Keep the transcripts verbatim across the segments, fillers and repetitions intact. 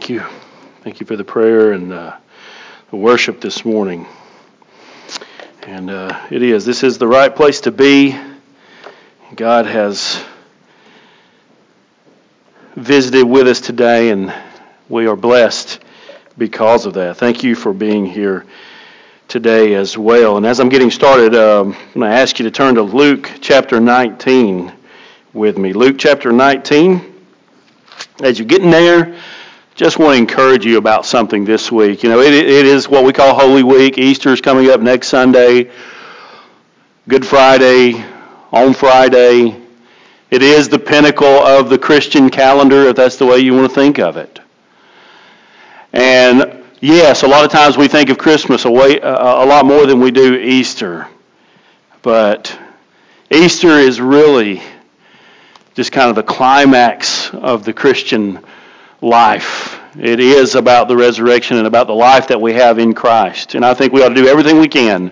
Thank you. Thank you for the prayer and uh, the worship this morning. And uh, it is. This is the right place to be. God has visited with us today, and we are blessed because of that. Thank you for being here today as well. And as I'm getting started, um, I'm going to ask you to turn to Luke chapter nineteen with me. Luke chapter nineteen. As you're getting there, just want to encourage you about something this week. You know, it, it is what we call Holy Week. Easter is coming up next Sunday. Good Friday, on Friday. It is the pinnacle of the Christian calendar, if that's the way you want to think of it. And yes, a lot of times we think of Christmas a, way, a lot more than we do Easter. But Easter is really just kind of the climax of the Christian life. It is about the resurrection and about the life that we have in Christ. And I think we ought to do everything we can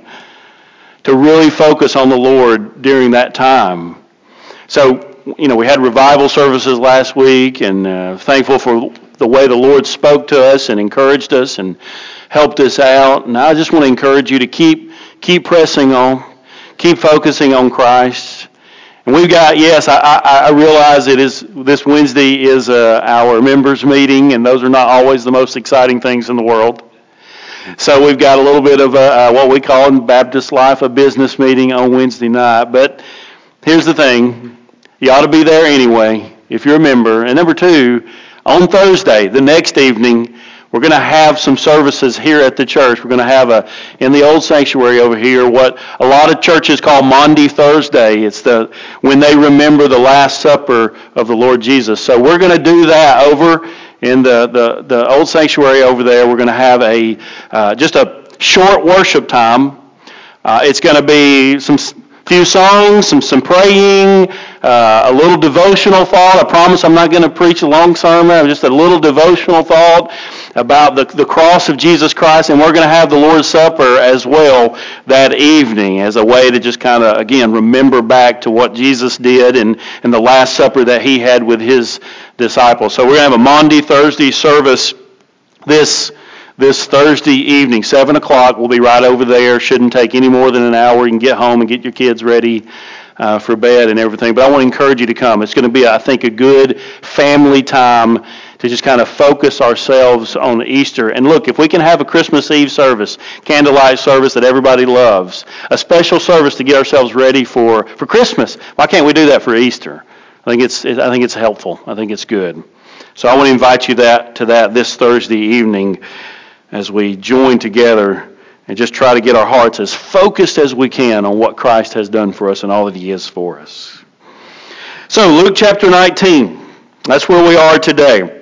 to really focus on the Lord during that time. So, you know, we had revival services last week, and uh, thankful for the way the Lord spoke to us and encouraged us and helped us out. And I just want to encourage you to keep keep pressing on, keep focusing on Christ. And we've got, yes, I, I, I realize it is, this Wednesday is uh, our members meeting, and those are not always the most exciting things in the world. So we've got a little bit of a, uh, what we call in Baptist life a business meeting on Wednesday night. But here's the thing, you ought to be there anyway if you're a member. And number two, on Thursday, the next evening, we're going to have some services here at the church. We're going to have a in the old sanctuary over here what a lot of churches call Maundy Thursday. It's the when they remember the Last Supper of the Lord Jesus. So we're going to do that over in the, the, the old sanctuary over there. We're going to have a uh, just a short worship time. Uh, it's going to be some few songs, some some praying, uh, a little devotional thought. I promise I'm not going to preach a long sermon. Just a little devotional thought about the, the cross of Jesus Christ, and we're going to have the Lord's Supper as well that evening as a way to just kind of, again, remember back to what Jesus did and, and the Last Supper that he had with his disciples. So we're going to have a Maundy Thursday service this this Thursday evening, seven o'clock. We'll be right over there. Shouldn't take any more than an hour. You can get home and get your kids ready uh, for bed and everything. But I want to encourage you to come. It's going to be, I think, a good family time to just kind of focus ourselves on Easter. And look, if we can have a Christmas Eve service, candlelight service that everybody loves, a special service to get ourselves ready for, for Christmas, why can't we do that for Easter? I think it's I think it's helpful. I think it's good. So I want to invite you that to that this Thursday evening as we join together and just try to get our hearts as focused as we can on what Christ has done for us and all that he is for us. So Luke chapter nineteen, that's where we are today.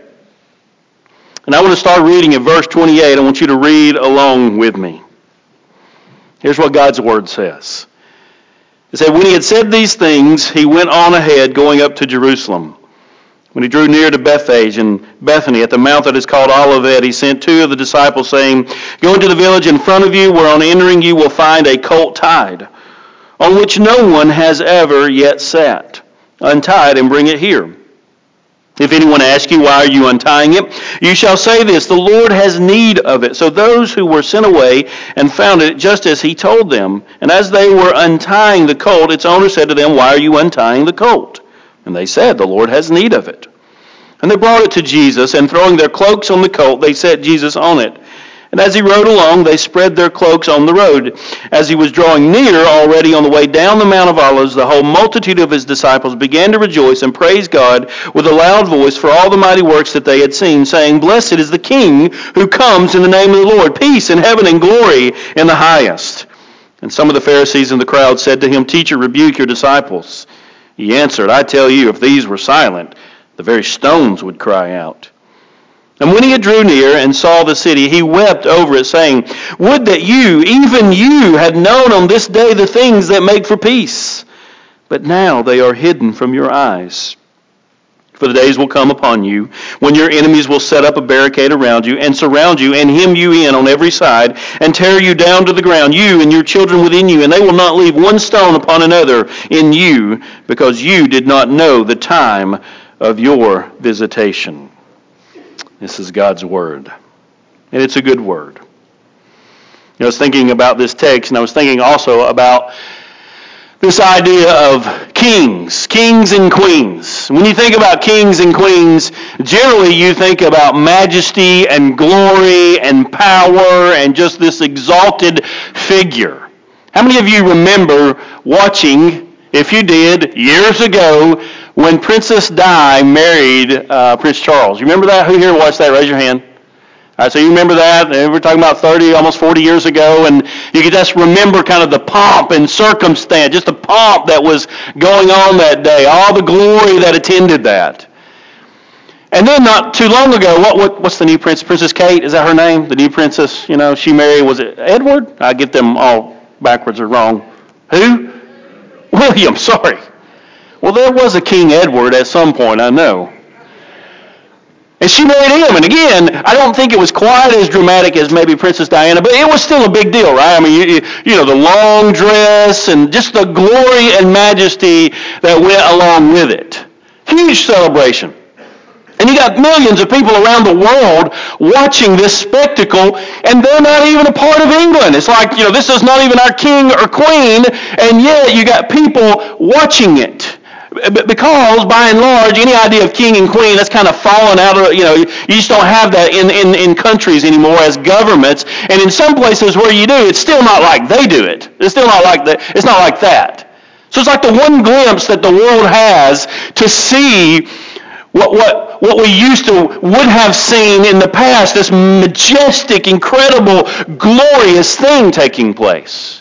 And I want to start reading at verse twenty-eight. I want you to read along with me. Here's what God's word says. It said, when he had said these things, he went on ahead, going up to Jerusalem. When he drew near to Bethphage and Bethany at the mount that is called Olivet, he sent two of the disciples, saying, go into the village in front of you, where on entering you will find a colt tied, on which no one has ever yet sat. Untie it and bring it here. If anyone asks you, why are you untying it? You shall say this, the Lord has need of it. So those who were sent away and found it just as he told them. And as they were untying the colt, its owner said to them, why are you untying the colt? And they said, the Lord has need of it. And they brought it to Jesus, and throwing their cloaks on the colt, they set Jesus on it. And as he rode along, they spread their cloaks on the road. As he was drawing near, already on the way down the Mount of Olives, the whole multitude of his disciples began to rejoice and praise God with a loud voice for all the mighty works that they had seen, saying, blessed is the King who comes in the name of the Lord, peace in heaven and glory in the highest. And some of the Pharisees in the crowd said to him, teacher, rebuke your disciples. He answered, I tell you, if these were silent, the very stones would cry out. And when he had drew near and saw the city, he wept over it, saying, would that you, even you, had known on this day the things that make for peace. But now they are hidden from your eyes. For the days will come upon you when your enemies will set up a barricade around you and surround you and hem you in on every side and tear you down to the ground, you and your children within you, and they will not leave one stone upon another in you, because you did not know the time of your visitation. This is God's word. And it's a good word. You know, I was thinking about this text, and I was thinking also about this idea of kings, kings and queens. When you think about kings and queens, generally you think about majesty and glory and power and just this exalted figure. How many of you remember watching, if you did, years ago, when Princess Di married uh, Prince Charles? You remember that? Who here watched that? Raise your hand. All right, so you remember that? We're talking about thirty, almost forty years ago, and you could just remember kind of the pomp and circumstance, just the pomp that was going on that day, all the glory that attended that. And then not too long ago, what, what what's the new princess? Princess Kate, is that her name? The new princess, you know, she married, was it Edward? I get them all backwards or wrong. Who? William, sorry. Well, there was a King Edward at some point, I know. And she married him. And again, I don't think it was quite as dramatic as maybe Princess Diana, but it was still a big deal, right? I mean, you, you know, the long dress and just the glory and majesty that went along with it. Huge celebration. And you got millions of people around the world watching this spectacle, and they're not even a part of England. It's like, you know, this is not even our king or queen, and yet you got people watching it. Because, by and large, any idea of king and queen, that's kind of fallen out of, you know, you just don't have that in, in, in countries anymore as governments. And in some places where you do, it's still not like they do it. It's still not like that. It's not like that. So it's like the one glimpse that the world has to see what what what we used to would have seen in the past, this majestic, incredible, glorious thing taking place.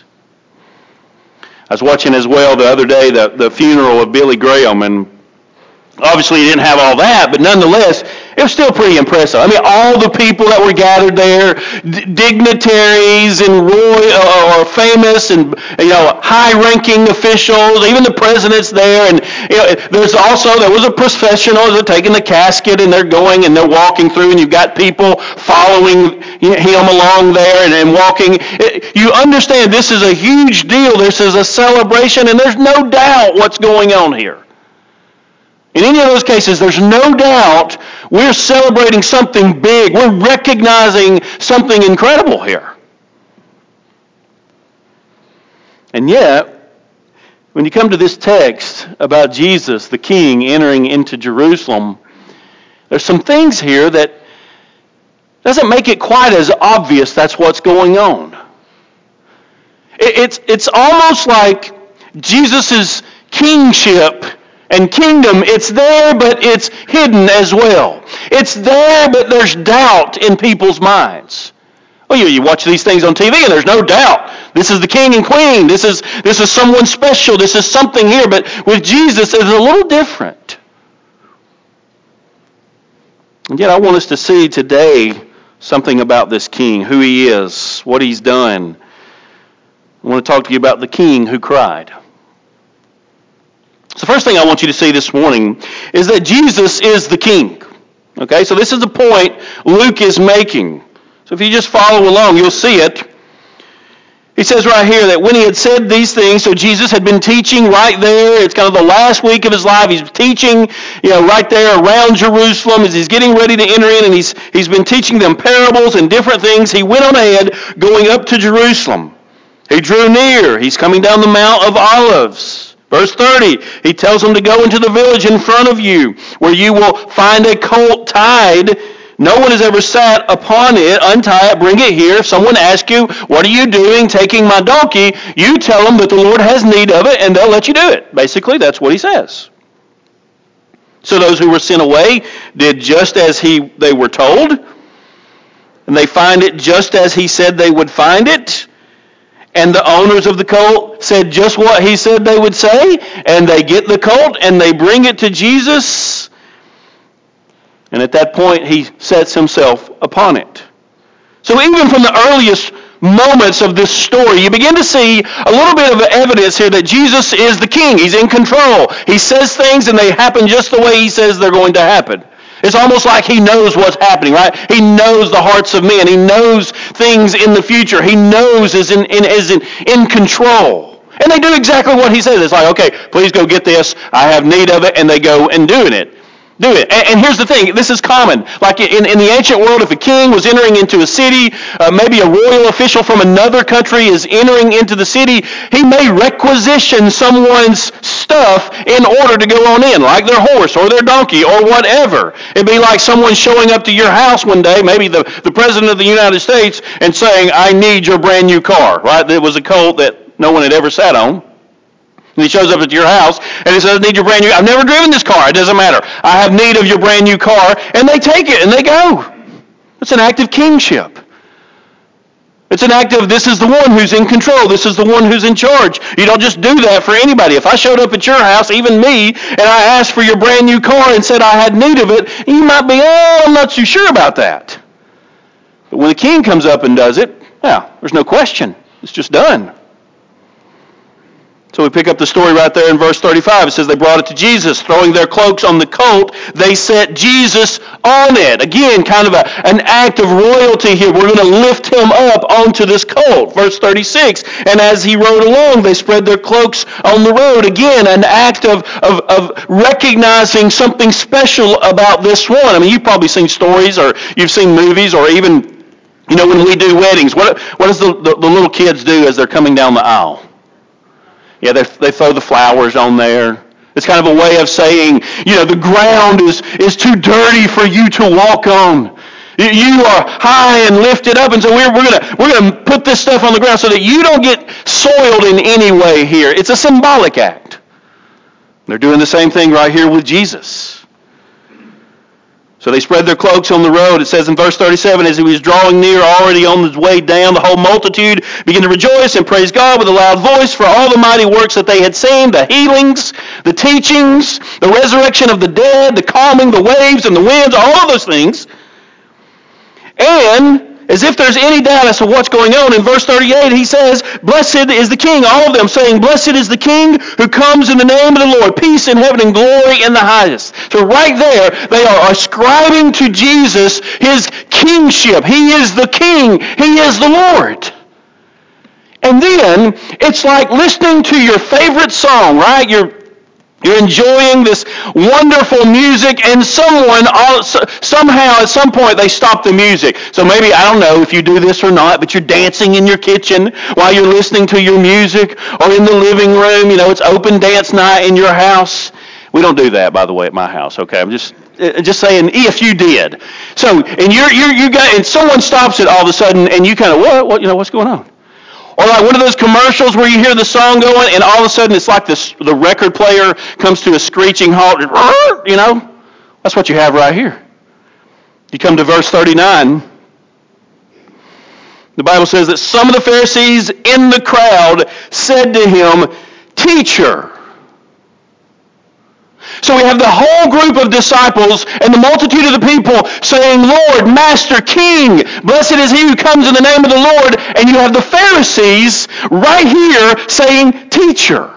I was watching as well the other day the, the funeral of Billy Graham, and obviously he didn't have all that, but nonetheless, it was still pretty impressive. I mean, all the people that were gathered there, d- dignitaries and royal or famous and, you know, high-ranking officials, even the president's there, and you know, there's also, there was a processional, they're taking the casket and they're going and they're walking through, and you've got people following him along there and, and walking. It, you understand this is a huge deal. This is a celebration, and there's no doubt what's going on here. In any of those cases, there's no doubt we're celebrating something big. We're recognizing something incredible here. And yet, when you come to this text about Jesus, the King, entering into Jerusalem, there's some things here that doesn't make it quite as obvious that's what's going on. It's, it's almost like Jesus' kingship and kingdom, it's there, but it's hidden as well. It's there, but there's doubt in people's minds. Well, you, you watch these things on T V, and there's no doubt. This is the king and queen. This is this is someone special. This is something here. But with Jesus, it's a little different. And yet I want us to see today something about this king, who he is, what he's done. I want to talk to you about the king who cried. So the first thing I want you to see this morning is that Jesus is the king. Okay, so this is the point Luke is making. So if you just follow along, you'll see it. He says right here that when he had said these things, so Jesus had been teaching right there. It's kind of the last week of his life. He's teaching, you know, right there around Jerusalem as he's getting ready to enter in, and he's he's been teaching them parables and different things. He went on ahead going up to Jerusalem. He drew near. He's coming down the Mount of Olives. Verse thirty, he tells them to go into the village in front of you, where you will find a colt tied. No one has ever sat upon it. Untie it, bring it here. If someone asks you, what are you doing taking my donkey? You tell them that the Lord has need of it, and they'll let you do it. Basically, that's what he says. So those who were sent away did just as he they were told, and they find it just as he said they would find it. And the owners of the colt said just what he said they would say, and they get the colt and they bring it to Jesus. And at that point, he sets himself upon it. So even from the earliest moments of this story, you begin to see a little bit of evidence here that Jesus is the king. He's in control. He says things and they happen just the way he says they're going to happen. It's almost like he knows what's happening, right? He knows the hearts of men. He knows things in the future. He knows is in, in, is in, in control. And they do exactly what he says. It's like, okay, please go get this. I have need of it. And they go and doing it. Do it. And, and here's the thing. This is common. Like in, in the ancient world, if a king was entering into a city, uh, maybe a royal official from another country is entering into the city, he may requisition someone's stuff in order to go on in, like their horse or their donkey or whatever. It'd be like someone showing up to your house one day, maybe the, the President of the United States, and saying, I need your brand new car, right? It was a Colt that no one had ever sat on. And he shows up at your house, and he says, I need your brand new, I've never driven this car, it doesn't matter. I have need of your brand new car, and they take it, and they go. It's an act of kingship. It's an act of, this is the one who's in control, this is the one who's in charge. You don't just do that for anybody. If I showed up at your house, even me, and I asked for your brand new car and said I had need of it, you might be, oh, I'm not too sure about that. But when the king comes up and does it, yeah, there's no question. It's just done. So we pick up the story right there in verse thirty-five. It says they brought it to Jesus. Throwing their cloaks on the colt, they set Jesus on it. Again, kind of a, an act of royalty here. We're going to lift him up onto this colt. Verse thirty-six, and as he rode along, they spread their cloaks on the road. Again, an act of, of, of recognizing something special about this one. I mean, you've probably seen stories or you've seen movies or even, you know, when we do weddings, what, what does the, the, the little kids do as they're coming down the aisle? Yeah, they, they throw the flowers on there. It's kind of a way of saying, you know, the ground is, is too dirty for you to walk on. You are high and lifted up, and so we're, we're going we're gonna put this stuff on the ground so that you don't get soiled in any way here. It's a symbolic act. They're doing the same thing right here with Jesus. So they spread their cloaks on the road. It says in verse thirty-seven, as he was drawing near, already on his way down, the whole multitude began to rejoice and praise God with a loud voice for all the mighty works that they had seen, the healings, the teachings, the resurrection of the dead, the calming the waves and the winds, all of those things. And as if there's any doubt as to what's going on, in verse thirty-eight he says, blessed is the King, all of them saying, blessed is the King who comes in the name of the Lord, peace in heaven and glory in the highest. So right there, they are ascribing to Jesus his kingship. He is the King. He is the Lord. And then, it's like listening to your favorite song, right? You're You're enjoying this wonderful music, and someone, somehow, at some point, they stop the music. So maybe, I don't know if you do this or not, but you're dancing in your kitchen while you're listening to your music, or in the living room. You know, it's open dance night in your house. We don't do that, by the way, at my house, okay? I'm just just saying, if you did. So, and you're, you're, you got, and someone stops it all of a sudden, and you kind of, what, what, you know, what's going on? Or like one of those commercials where you hear the song going, and all of a sudden it's like this, the record player comes to a screeching halt, you know? That's what you have right here. You come to verse thirty-nine. The Bible says that some of the Pharisees in the crowd said to him, Teacher. So we have the whole group of disciples and the multitude of the people saying, Lord, Master, King, blessed is he who comes in the name of the Lord. And you have the Pharisees right here saying, Teacher.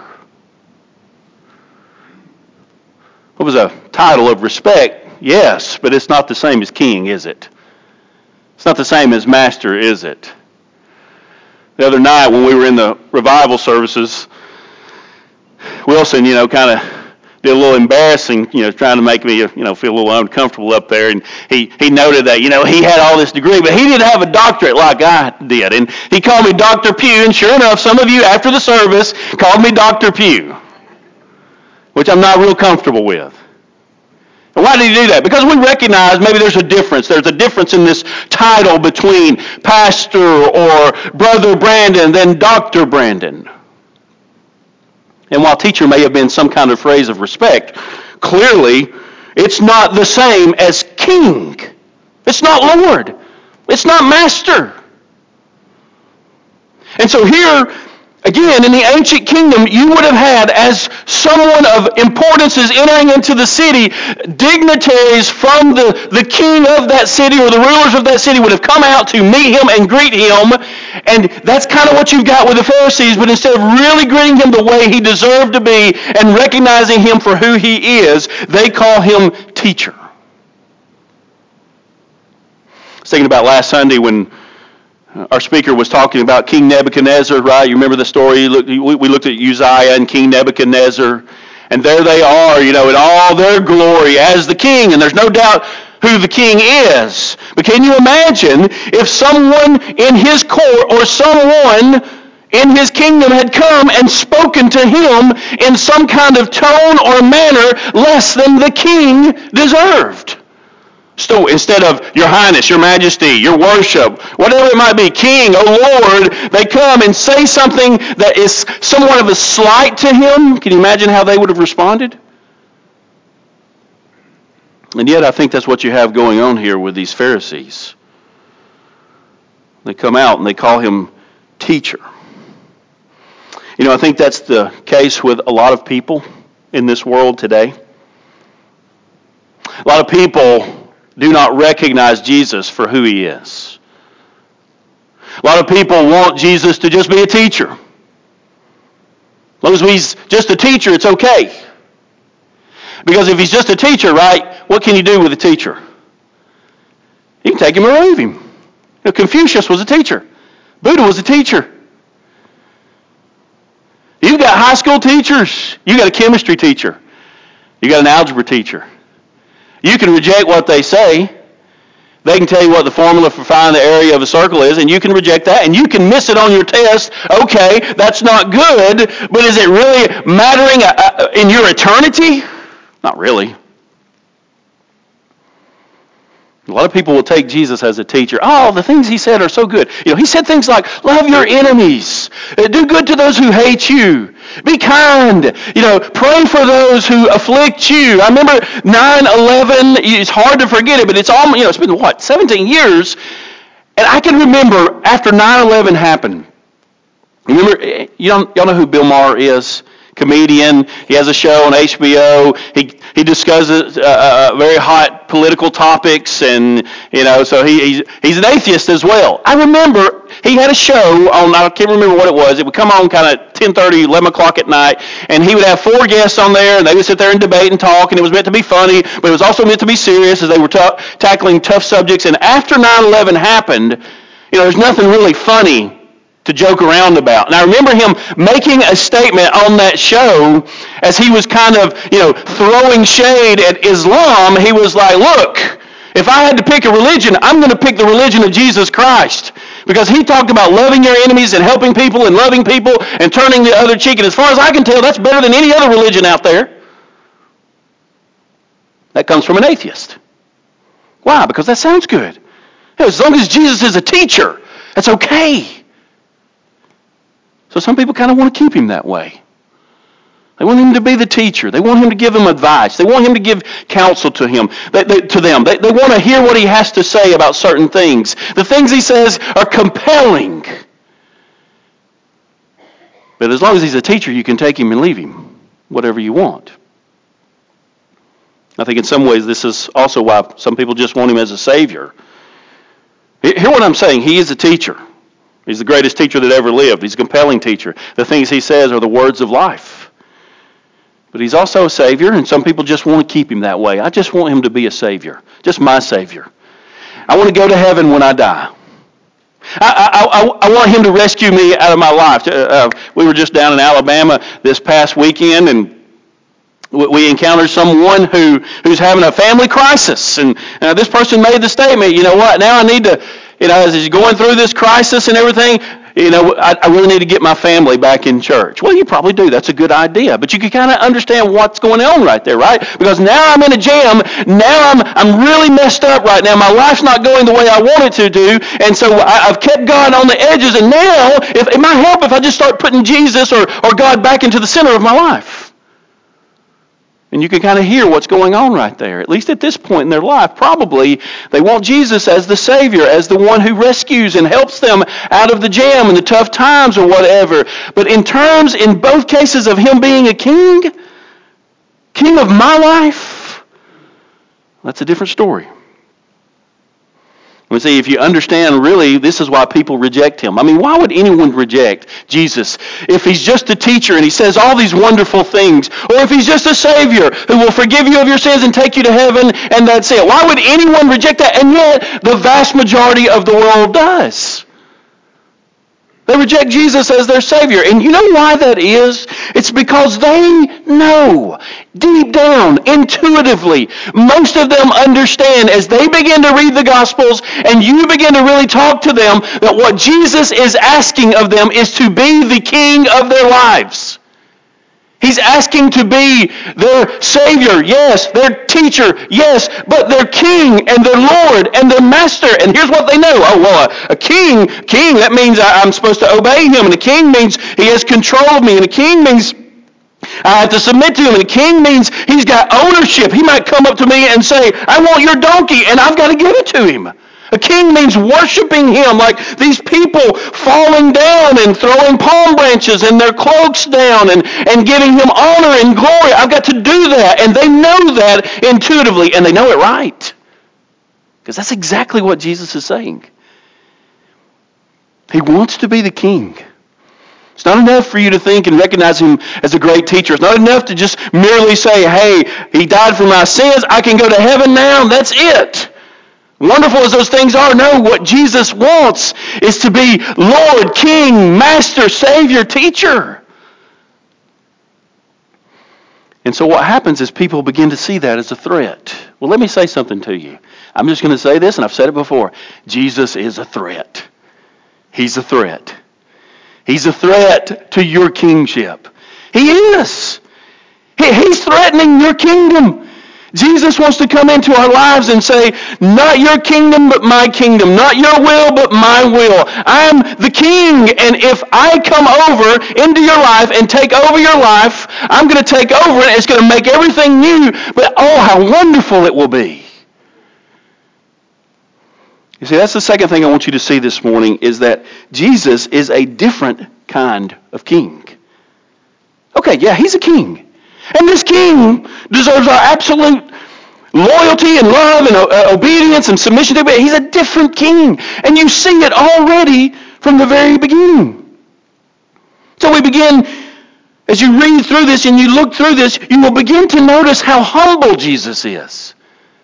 What was a title of respect? Yes, but it's not the same as King, is it? It's not the same as Master, is it? The other night when we were in the revival services, Wilson, you know, kind of did a little embarrassing, you know, trying to make me, you know, feel a little uncomfortable up there. And he, he noted that, you know, he had all this degree, but he didn't have a doctorate like I did. And he called me Doctor Pugh. And sure enough, some of you after the service called me Doctor Pugh, which I'm not real comfortable with. And why did he do that? Because we recognize maybe there's a difference. There's a difference in this title between Pastor or Brother Brandon than Doctor Brandon. And while teacher may have been some kind of phrase of respect, clearly it's not the same as King. It's not Lord. It's not Master. And so here, again, in the ancient kingdom, you would have had, as someone of importance is entering into the city, dignitaries from the, the king of that city or the rulers of that city would have come out to meet him and greet him. And that's kind of what you've got with the Pharisees, but instead of really greeting him the way he deserved to be and recognizing him for who he is, they call him teacher. I was thinking about last Sunday when our speaker was talking about King Nebuchadnezzar, right? You remember the story? We looked at Uzziah and King Nebuchadnezzar. And there they are, you know, in all their glory as the king. And there's no doubt who the king is. But can you imagine if someone in his court or someone in his kingdom had come and spoken to him in some kind of tone or manner less than the king deserved? So instead of your highness, your majesty, your worship, whatever it might be, king, oh Lord, they come and say something that is somewhat of a slight to him. Can you imagine how they would have responded? And yet I think that's what you have going on here with these Pharisees. They come out and they call him teacher. You know, I think that's the case with a lot of people in this world today. A lot of people do not recognize Jesus for who he is. A lot of people want Jesus to just be a teacher. As long as he's just a teacher, it's okay. Because if he's just a teacher, right, what can you do with a teacher? You can take him or leave him. You know, Confucius was a teacher. Buddha was a teacher. You've got high school teachers. You've got a chemistry teacher. You've got an algebra teacher. You can reject what they say. They can tell you what the formula for finding the area of a circle is, and you can reject that, and you can miss it on your test. Okay, that's not good, but is it really mattering in your eternity? Not really. A lot of people will take Jesus as a teacher. Oh, the things he said are so good. You know, he said things like, love your enemies. Do good to those who hate you. Be kind. You know, pray for those who afflict you. I remember nine eleven. It's hard to forget it, but it's all, you know, it's been, what, seventeen years? And I can remember after nine eleven happened. Remember, you don't, y'all know who Bill Maher is? Comedian. He has a show on H B O. He he discusses uh, uh, very hot political topics, and you know, so he he's, he's an atheist as well. I remember he had a show on. I can't remember what it was. It would come on kind of ten thirty, eleven o'clock at night, and he would have four guests on there, and they would sit there and debate and talk, and it was meant to be funny, but it was also meant to be serious as they were t- tackling tough subjects. And after nine eleven happened, you know, there's nothing really funny to joke around about. And I remember him making a statement on that show as he was kind of, you know, throwing shade at Islam. He was like, look, if I had to pick a religion, I'm going to pick the religion of Jesus Christ. Because he talked about loving your enemies and helping people and loving people and turning the other cheek. And as far as I can tell, that's better than any other religion out there. That comes from an atheist. Why? Because that sounds good. As long as Jesus is a teacher, that's okay. So some people kind of want to keep him that way. They want him to be the teacher. They want him to give them advice. They want him to give counsel to him, they, they, to them. They, they want to hear what he has to say about certain things. The things he says are compelling. But as long as he's a teacher, you can take him and leave him, whatever you want. I think in some ways this is also why some people just want him as a savior. Hear what I'm saying. He is a teacher. He's the greatest teacher that ever lived. He's a compelling teacher. The things he says are the words of life. But he's also a savior, and some people just want to keep him that way. I just want him to be a savior, just my savior. I want to go to heaven when I die. I, I, I, I want him to rescue me out of my life. Uh, we were just down in Alabama this past weekend, and we encountered someone who, who's having a family crisis. And uh, this person made the statement, you know what, now I need to, you know, as he's going through this crisis and everything, you know, I, I really need to get my family back in church. Well, you probably do. That's a good idea. But you can kind of understand what's going on right there, right? Because now I'm in a jam. Now I'm I'm really messed up right now. My life's not going the way I want it to do. And so I, I've kept God on the edges. And now, if, it might help if I just start putting Jesus or, or God back into the center of my life. And you can kind of hear what's going on right there. At least at this point in their life, probably they want Jesus as the Savior, as the one who rescues and helps them out of the jam and the tough times or whatever. But in terms, in both cases of him being a king, king of my life, that's a different story. We see, if you understand, really, this is why people reject him. I mean, why would anyone reject Jesus if he's just a teacher and he says all these wonderful things? Or if he's just a Savior who will forgive you of your sins and take you to heaven and that's it? Why would anyone reject that? And yet, the vast majority of the world does. They reject Jesus as their Savior. And you know why that is? It's because they know, deep down, intuitively, most of them understand as they begin to read the Gospels and you begin to really talk to them that what Jesus is asking of them is to be the King of their lives. He's asking to be their Savior, yes, their teacher, yes, but their King and their Lord and their Master. And here's what they know. Oh, well, a, a king, king, that means I, I'm supposed to obey him. And a king means he has control of me. And a king means I have to submit to him. And a king means he's got ownership. He might come up to me and say, I want your donkey, and I've got to give it to him. A king means worshiping him, like these people falling down and throwing palm branches and their cloaks down and, and giving him honor and glory. I've got to do that. And they know that intuitively, and they know it right. Because that's exactly what Jesus is saying. He wants to be the king. It's not enough for you to think and recognize him as a great teacher. It's not enough to just merely say, hey, he died for my sins. I can go to heaven now. That's it. Wonderful as those things are, no, what Jesus wants is to be Lord, King, Master, Savior, Teacher. And so what happens is people begin to see that as a threat. Well, let me say something to you. I'm just going to say this, and I've said it before. Jesus is a threat. He's a threat. He's a threat to your kingship. He is. He, he's threatening your kingdom. Jesus wants to come into our lives and say, not your kingdom, but my kingdom. Not your will, but my will. I'm the king, and if I come over into your life and take over your life, I'm going to take over it. It's going to make everything new, but oh, how wonderful it will be. You see, that's the second thing I want you to see this morning, is that Jesus is a different kind of king. Okay, yeah, he's a king. And this king deserves our absolute loyalty and love and uh, obedience and submission to him. He's a different king. And you see it already from the very beginning. So we begin, as you read through this and you look through this, you will begin to notice how humble Jesus is.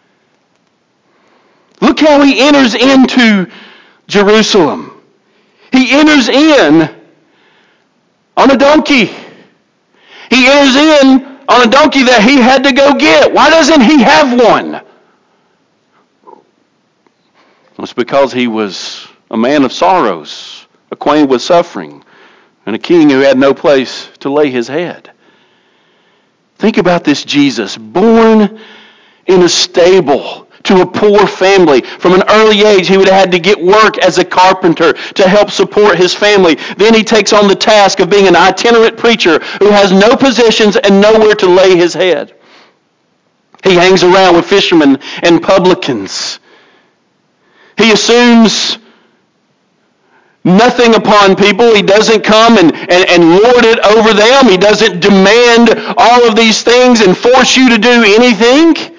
Look how he enters into Jerusalem. He enters in on a donkey. He enters in on a donkey that he had to go get. Why doesn't he have one? Well, it's because he was a man of sorrows, acquainted with suffering, and a king who had no place to lay his head. Think about this Jesus, born in a stable to a poor family. From an early age, he would have had to get work as a carpenter to help support his family. Then he takes on the task of being an itinerant preacher who has no possessions and nowhere to lay his head. He hangs around with fishermen and publicans. He assumes nothing upon people. He doesn't come and, and, and lord it over them. He doesn't demand all of these things and force you to do anything.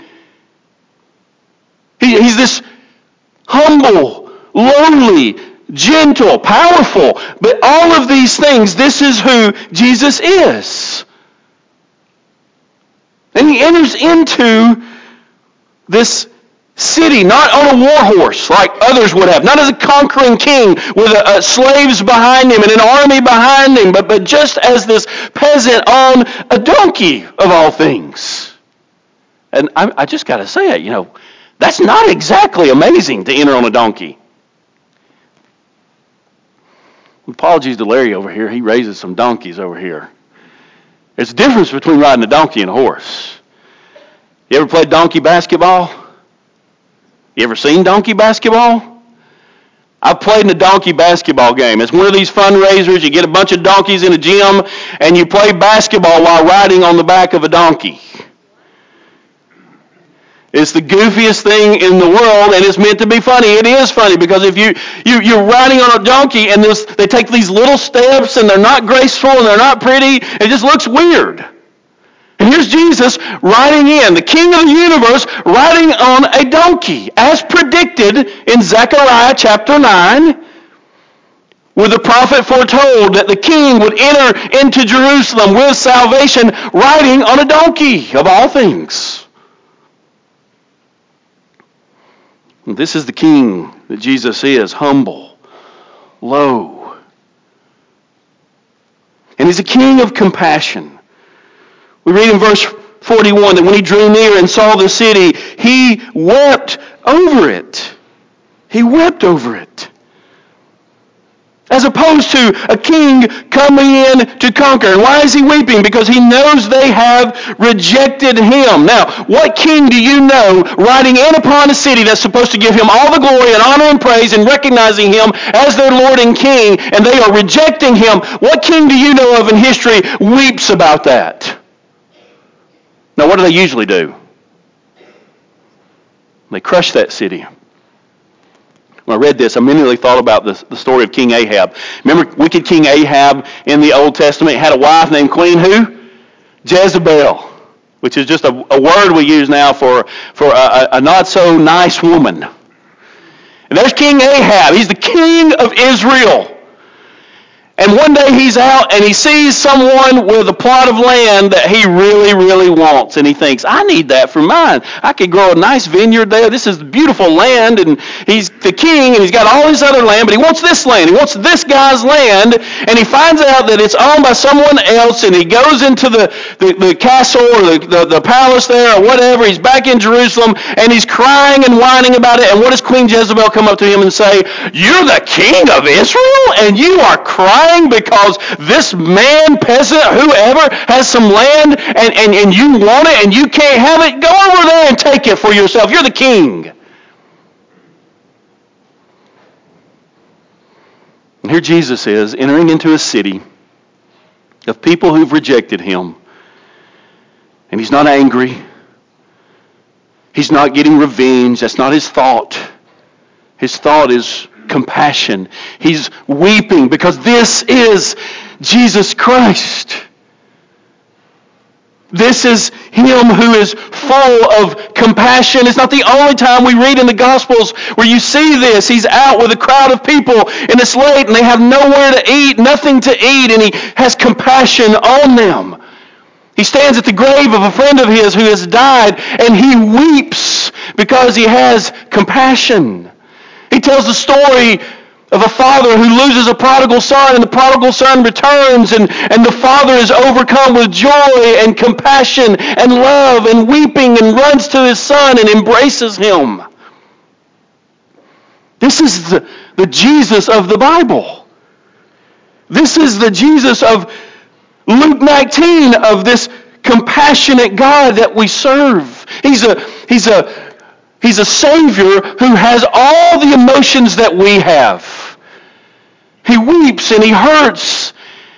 He, he's this humble, lowly, gentle, powerful. But all of these things, this is who Jesus is. And he enters into this city, not on a war horse like others would have, not as a conquering king with a, a slaves behind him and an army behind him, but, but just as this peasant on a donkey of all things. And I, I just got to say it, you know, that's not exactly amazing to enter on a donkey. Apologies to Larry over here. He raises some donkeys over here. There's a difference between riding a donkey and a horse. You ever played donkey basketball? You ever seen donkey basketball? I've played in a donkey basketball game. It's one of these fundraisers. You get a bunch of donkeys in a gym, and you play basketball while riding on the back of a donkey. It's the goofiest thing in the world, and it's meant to be funny. It is funny because if you, you, you're riding on a donkey and this, they take these little steps and they're not graceful and they're not pretty, it just looks weird. And here's Jesus riding in, the King of the universe, riding on a donkey, as predicted in Zechariah chapter nine, where the prophet foretold that the king would enter into Jerusalem with salvation riding on a donkey, of all things. This is the king that Jesus is, humble, low, he's a king of compassion. We read in verse forty-one that when he drew near and saw the city, he wept over it. He wept over it. As opposed to a king coming in to conquer. And why is he weeping? Because he knows they have rejected him. Now, what king do you know riding in upon a city that's supposed to give him all the glory and honor and praise and recognizing him as their Lord and King, and they are rejecting him? What king do you know of in history weeps about that? Now, what do they usually do? They crush that city. When I read this, I immediately thought about the, the story of King Ahab. Remember wicked King Ahab in the Old Testament? He had a wife named Queen who? Jezebel, which is just a, a word we use now for, for a, a not so nice woman. And there's King Ahab. He's the king of Israel. And one day he's out and he sees someone with a plot of land that he really, really wants. And he thinks, I need that for mine. I could grow a nice vineyard there. This is beautiful land. And he's the king and he's got all this other land, but he wants this land. He wants this guy's land. And he finds out that it's owned by someone else. And he goes into the, the, the castle or the, the, the palace there or whatever. He's back in Jerusalem and he's crying and whining about it. And what does Queen Jezebel come up to him and say? You're the king of Israel and you are crying because this man, peasant, whoever, has some land and, and, and you want it and you can't have it? Go over there and take it for yourself. You're the king. And here Jesus is entering into a city of people who've rejected him. And he's not angry. He's not getting revenge. That's not his thought. His thought is compassion. He's weeping because this is Jesus Christ. This is him who is full of compassion. It's not the only time we read in the Gospels where you see this. He's out with a crowd of people and it's late and they have nowhere to eat, nothing to eat, and he has compassion on them. He stands at the grave of a friend of his who has died and he weeps because he has compassion. He tells the story of a father who loses a prodigal son, and the prodigal son returns, and, and the father is overcome with joy and compassion and love and weeping and runs to his son and embraces him. This is the, the Jesus of the Bible. This is the Jesus of Luke nineteen, of this compassionate God that we serve. He's a, he's a, He's a Savior who has all the emotions that we have. He weeps and he hurts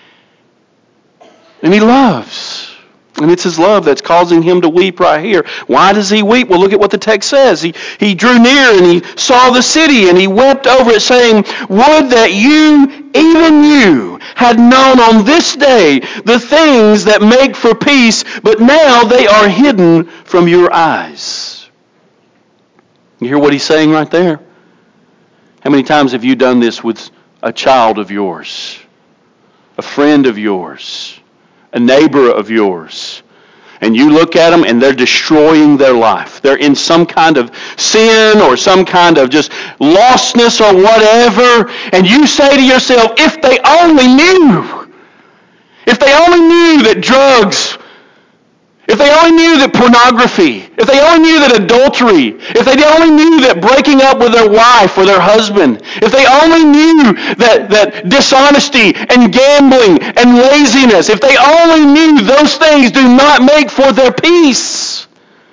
and he loves. And it's his love that's causing him to weep right here. Why does he weep? Well, look at what the text says. He, he drew near and he saw the city and he wept over it, saying, would that you, even you, had known on this day the things that make for peace, but now they are hidden from your eyes. You hear what he's saying right there? How many times have you done this with a child of yours, a friend of yours, a neighbor of yours? And you look at them and they're destroying their life. They're in some kind of sin or some kind of just lostness or whatever. And you say to yourself, if they only knew, if they only knew that drugs, if they only knew that pornography, if they only knew that adultery, if they only knew that breaking up with their wife or their husband, if they only knew that, that dishonesty and gambling and laziness, if they only knew those things do not make for their peace.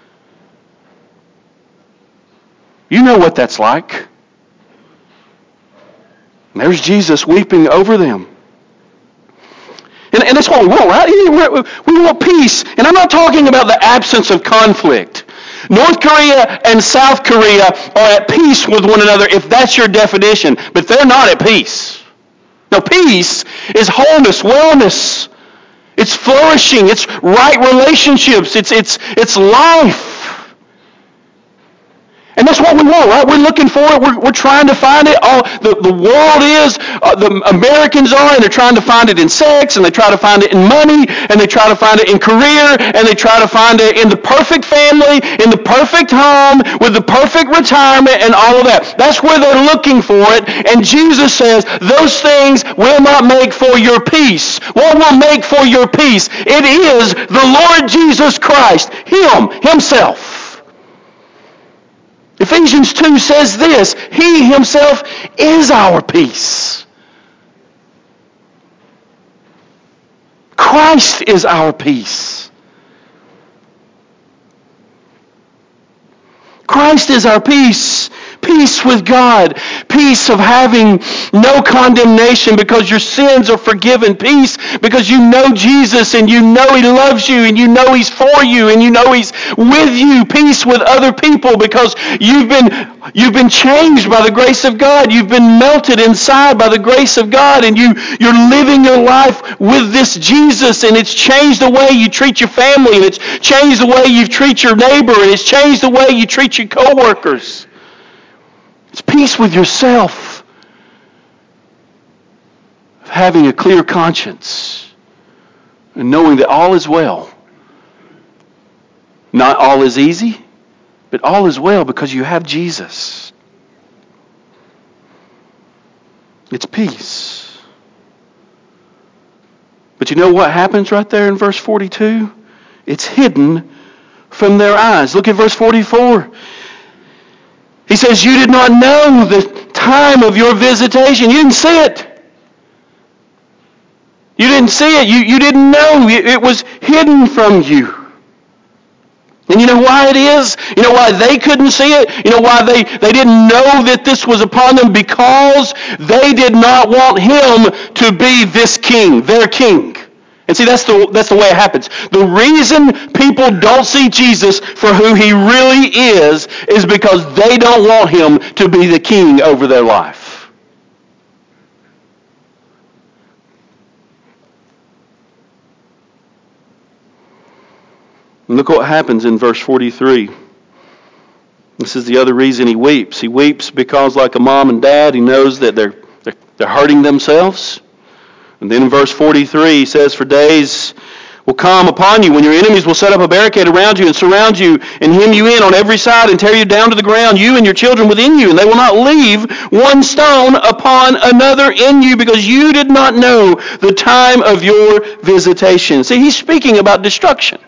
You know what that's like. And there's Jesus weeping over them. And, and that's what we want, right? We want peace. And I'm not talking about the absence of conflict. North Korea and South Korea are at peace with one another if that's your definition. But they're not at peace. No, peace is wholeness, wellness. It's flourishing. It's right relationships. It's, it's, it's life. And that's what we want, right? We're looking for it. We're, we're trying to find it. All the, the world is, uh, the Americans are, and they're trying to find it in sex, and they try to find it in money, and they try to find it in career, and they try to find it in the perfect family, in the perfect home, with the perfect retirement, and all of that. That's where they're looking for it. And Jesus says, those things will not make for your peace. What will make for your peace? It is the Lord Jesus Christ, Him, Himself. Ephesians two says this, He Himself is our peace. Christ is our peace. Christ is our peace. Peace with God. Peace of having no condemnation because your sins are forgiven. Peace because you know Jesus and you know He loves you and you know He's for you and you know He's with you. Peace with other people because you've been you've been changed by the grace of God. You've been melted inside by the grace of God, and you, you're living your life with this Jesus, and it's changed the way you treat your family, and it's changed the way you treat your neighbor, and it's changed the way you treat your coworkers. It's peace with yourself, of having a clear conscience and knowing that all is well. Not all is easy, but all is well because you have Jesus. It's peace. But you know what happens right there in verse forty-two? It's hidden from their eyes. Look at verse forty-four. He says, you did not know the time of your visitation. You didn't see it. You didn't see it. You, you didn't know. It was hidden from you. And you know why it is? You know why they couldn't see it? You know why they, they didn't know that this was upon them? Because they did not want Him to be this king, their king. And see, that's the that's the way it happens. The reason people don't see Jesus for who He really is is because they don't want Him to be the king over their life. And look what happens in verse forty-three. This is the other reason he weeps. He weeps because, like a mom and dad, he knows that they're they're, they're hurting themselves. And then in verse forty-three, he says, for days will come upon you when your enemies will set up a barricade around you and surround you and hem you in on every side and tear you down to the ground, you and your children within you, and they will not leave one stone upon another in you because you did not know the time of your visitation. See, he's speaking about destruction.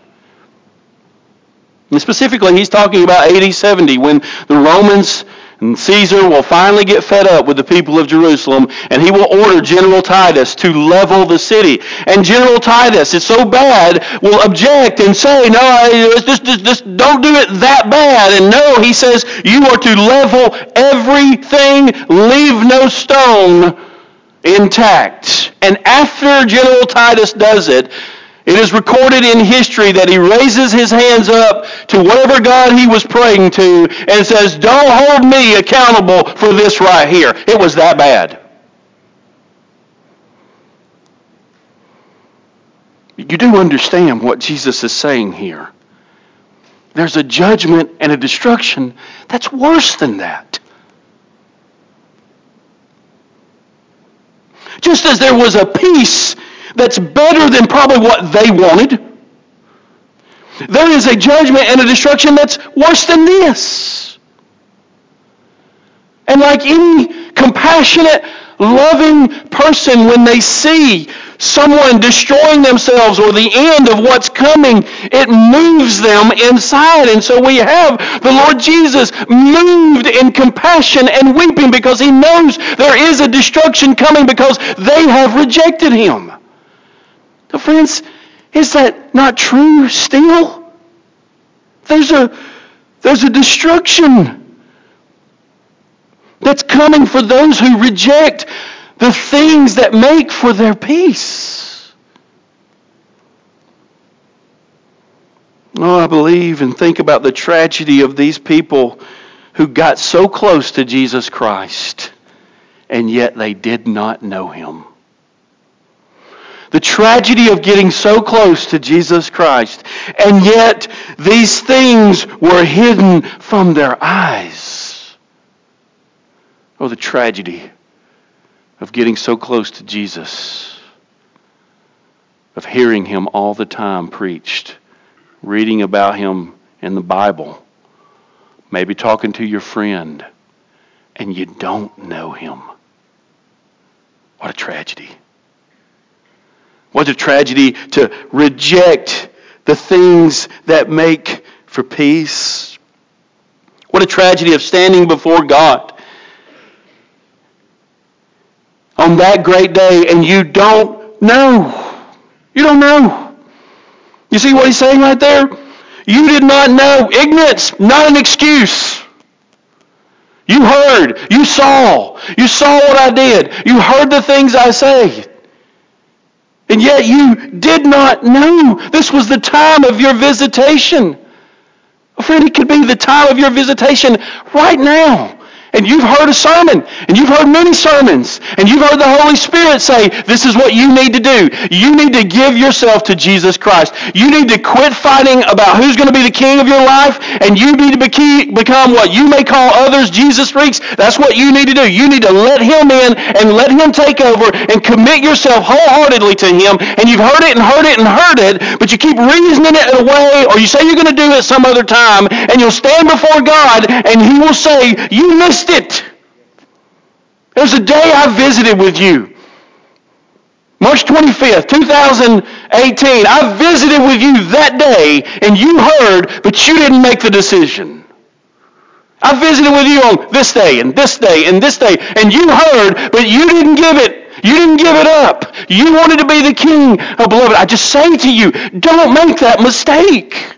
And specifically, he's talking about A D seventy when the Romans and Caesar will finally get fed up with the people of Jerusalem, and he will order General Titus to level the city. And General Titus is so bad, will object and say, no, just, just, just don't do it that bad. And no, he says, you are to level everything, leave no stone intact. And after General Titus does it, it is recorded in history that he raises his hands up to whatever God he was praying to and says, don't hold me accountable for this right here. It was that bad. You do understand what Jesus is saying here. There's a judgment and a destruction that's worse than that. Just as there was a peace that's better than probably what they wanted, there is a judgment and a destruction that's worse than this. And like any compassionate, loving person, when they see someone destroying themselves or the end of what's coming, it moves them inside. And so we have the Lord Jesus moved in compassion and weeping because He knows there is a destruction coming because they have rejected Him. So friends, is that not true still? There's a, there's a destruction that's coming for those who reject the things that make for their peace. Oh, I believe and think about the tragedy of these people who got so close to Jesus Christ, and yet they did not know Him. The tragedy of getting so close to Jesus Christ, and yet these things were hidden from their eyes. Oh, the tragedy of getting so close to Jesus, of hearing Him all the time preached, reading about Him in the Bible, maybe talking to your friend, and you don't know Him. What a tragedy. What a tragedy to reject the things that make for peace. What a tragedy of standing before God on that great day and you don't know. You don't know. You see what he's saying right there? You did not know. Ignorance, not an excuse. You heard. You saw. You saw what I did. You heard the things I say. And yet you did not know. This was the time of your visitation. Oh, friend, it could be the time of your visitation right now. And you've heard a sermon, and you've heard many sermons, and you've heard the Holy Spirit say, this is what you need to do. You need to give yourself to Jesus Christ. You need to quit fighting about who's going to be the king of your life, and you need to be- become what you may call others Jesus freaks. That's what you need to do. You need to let Him in and let Him take over and commit yourself wholeheartedly to Him. And you've heard it and heard it and heard it, but you keep reasoning it away, or you say you're going to do it some other time, and you'll stand before God, and He will say, you missed it. There's a day I visited with you. March twenty-fifth, two thousand eighteen. I visited with you that day, and you heard, but you didn't make the decision. I visited with you on this day, and this day, and this day, and you heard, but you didn't give it. You didn't give it up. You wanted to be the king. Oh, beloved, I just say to you, don't make that mistake.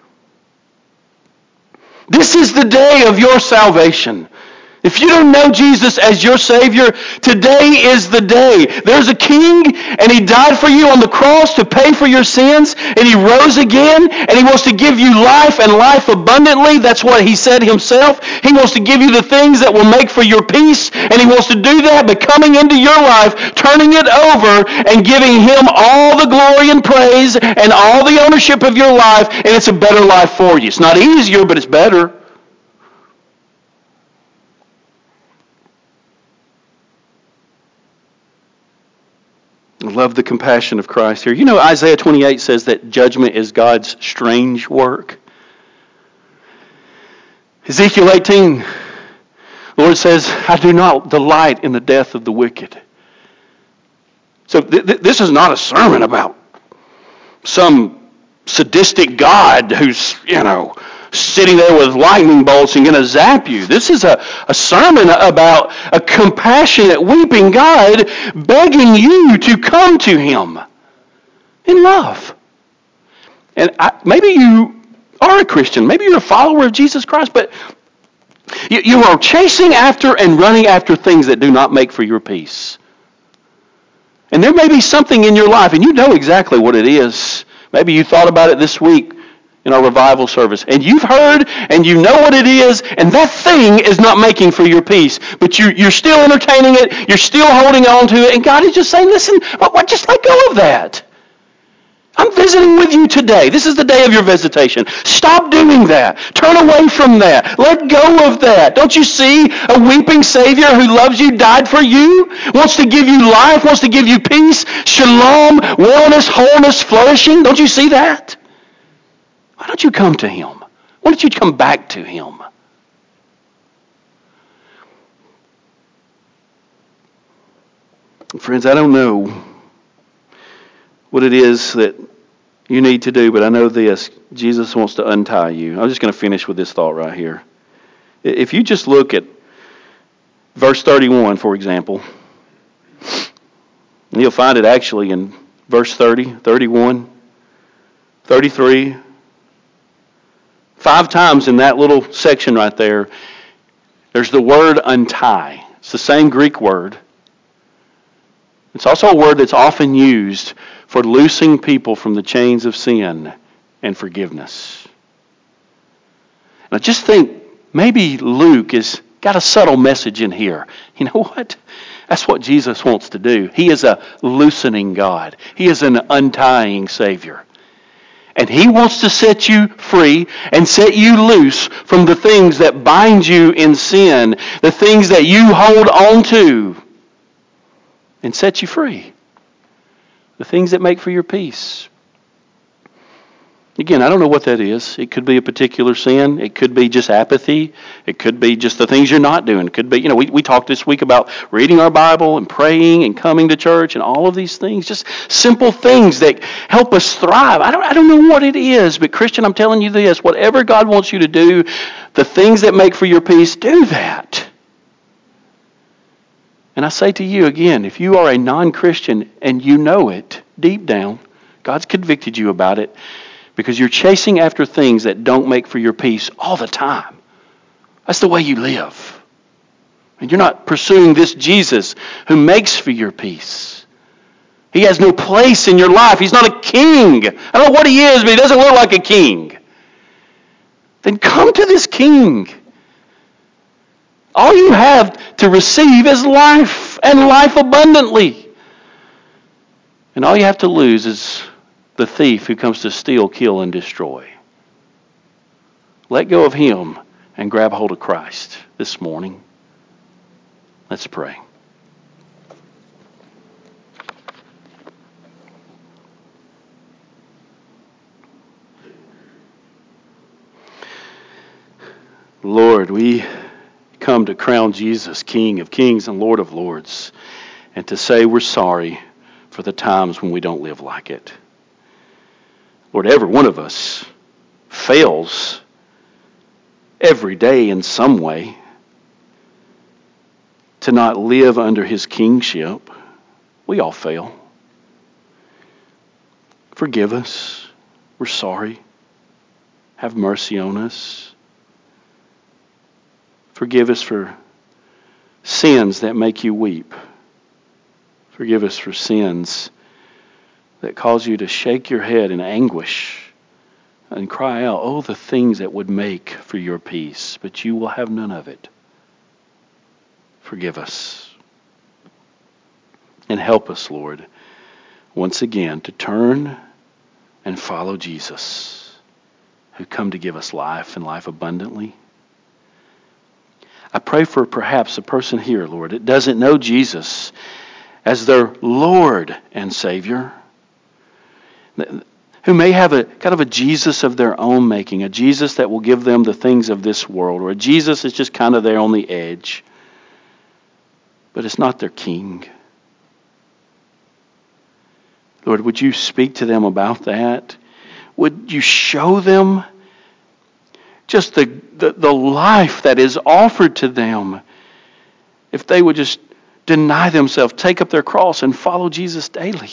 This is the day of your salvation. If you don't know Jesus as your Savior, today is the day. There's a King, and He died for you on the cross to pay for your sins, and He rose again, and He wants to give you life and life abundantly. That's what He said Himself. He wants to give you the things that will make for your peace, and He wants to do that by coming into your life, turning it over, and giving Him all the glory and praise and all the ownership of your life, and it's a better life for you. It's not easier, but it's better. I love the compassion of Christ here. You know, Isaiah twenty-eight says that judgment is God's strange work. Ezekiel eighteen, the Lord says, I do not delight in the death of the wicked. So th- th- this is not a sermon about some sadistic God who's, you know, sitting there with lightning bolts and going to zap you. This is a, a sermon about a compassionate, weeping God begging you to come to Him in love. And I, maybe you are a Christian. Maybe you're a follower of Jesus Christ, but you, you are chasing after and running after things that do not make for your peace. And there may be something in your life, and you know exactly what it is. Maybe you thought about it this week in our revival service. And you've heard and you know what it is, and that thing is not making for your peace. But you, you're still entertaining it, you're still holding on to it, and God is just saying, listen, what, what, just let go of that. I'm visiting with you today. This is the day of your visitation. Stop doing that. Turn away from that. Let go of that. Don't you see a weeping Savior who loves you, died for you, wants to give you life, wants to give you peace, shalom, wellness, wholeness, flourishing? Don't you see that? Why don't you come to Him? Why don't you come back to Him? Friends, I don't know what it is that you need to do, but I know this. Jesus wants to untie you. I'm just going to finish with this thought right here. If you just look at verse thirty-one, for example, and you'll find it actually in verse thirty, thirty-one, thirty-three, five times in that little section right there, there's the word untie. It's the same Greek word. It's also a word that's often used for loosing people from the chains of sin and forgiveness. And I just think maybe Luke is got a subtle message in here. You know what? That's what Jesus wants to do. He is a loosening God. He is an untying Savior. And He wants to set you free and set you loose from the things that bind you in sin, the things that you hold on to, and set you free. The things that make for your peace. Again, I don't know what that is. It could be a particular sin. It could be just apathy. It could be just the things you're not doing. It could be, you know, we, we talked this week about reading our Bible and praying and coming to church and all of these things. Just simple things that help us thrive. I don't, I don't know what it is, but Christian, I'm telling you this. Whatever God wants you to do, the things that make for your peace, do that. And I say to you again, if you are a non-Christian and you know it deep down, God's convicted you about it, because you're chasing after things that don't make for your peace all the time. That's the way you live. And you're not pursuing this Jesus who makes for your peace. He has no place in your life. He's not a king. I don't know what he is, but he doesn't look like a king. Then come to this king. All you have to receive is life, and life abundantly. And all you have to lose is the thief who comes to steal, kill, and destroy. Let go of him and grab hold of Christ this morning. Let's pray. Lord, we come to crown Jesus King of Kings and Lord of Lords, and to say we're sorry for the times when we don't live like it. Lord, every one of us fails every day in some way to not live under His kingship. We all fail. Forgive us. We're sorry. Have mercy on us. Forgive us for sins that make you weep. Forgive us for sins that cause you to shake your head in anguish and cry out, oh, the things that would make for your peace, but you will have none of it. Forgive us. And help us, Lord, once again to turn and follow Jesus, who come to give us life and life abundantly. I pray for perhaps a person here, Lord, that doesn't know Jesus as their Lord and Savior, who may have a kind of a Jesus of their own making, a Jesus that will give them the things of this world, or a Jesus that's just kind of there on the edge, but it's not their King. Lord, would you speak to them about that? Would you show them just the, the, the life that is offered to them if they would just deny themselves, take up their cross, and follow Jesus daily?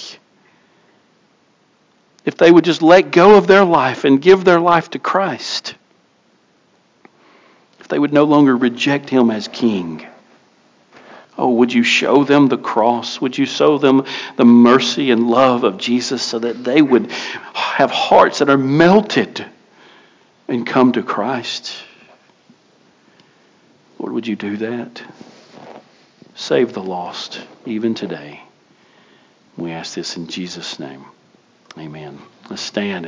If they would just let go of their life and give their life to Christ. If they would no longer reject Him as King. Oh, would you show them the cross? Would you show them the mercy and love of Jesus so that they would have hearts that are melted and come to Christ? Lord, would you do that? Save the lost even today. We ask this in Jesus' name. Amen. Let's stand.